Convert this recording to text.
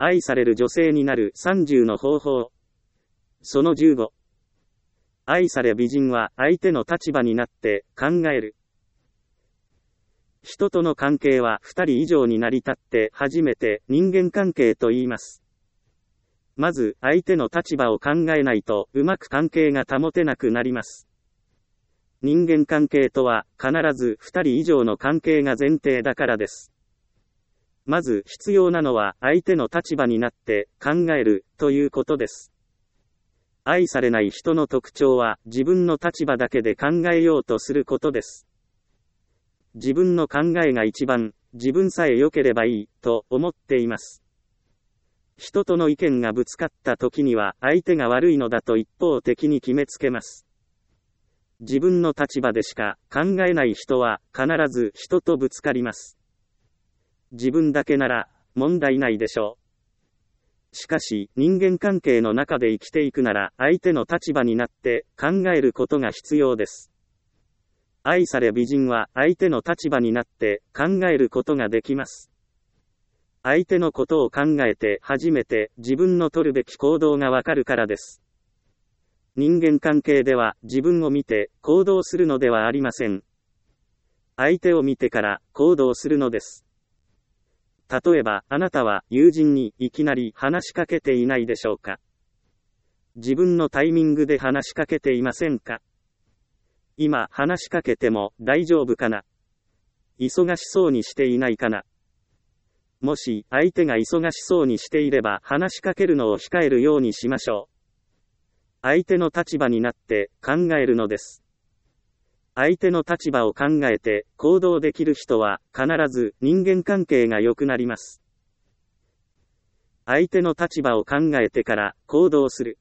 愛される女性になる30の方法。その15。愛され美人は相手の立場になって考える。人との関係は2人以上に成り立って初めて人間関係と言います。まず相手の立場を考えないとうまく関係が保てなくなります。人間関係とは必ず2人以上の関係が前提だからです。まず必要なのは相手の立場になって考えるということです。愛されない人の特徴は自分の立場だけで考えようとすることです。自分の考えが一番、自分さえ良ければいいと思っています。人との意見がぶつかった時には相手が悪いのだと一方的に決めつけます。自分の立場でしか考えない人は必ず人とぶつかります。自分だけなら問題ないでしょう。しかし人間関係の中で生きていくなら相手の立場になって考えることが必要です。愛され美人は相手の立場になって考えることができます。相手のことを考えて初めて自分の取るべき行動がわかるからです。人間関係では自分を見て行動するのではありません。相手を見てから行動するのです。例えばあなたは友人にいきなり話しかけていないでしょうか。自分のタイミングで話しかけていませんか。今話しかけても大丈夫かな。忙しそうにしていないかな。もし相手が忙しそうにしていれば話しかけるのを控えるようにしましょう。相手の立場になって考えるのです。相手の立場を考えて行動できる人は必ず人間関係が良くなります。相手の立場を考えてから行動する。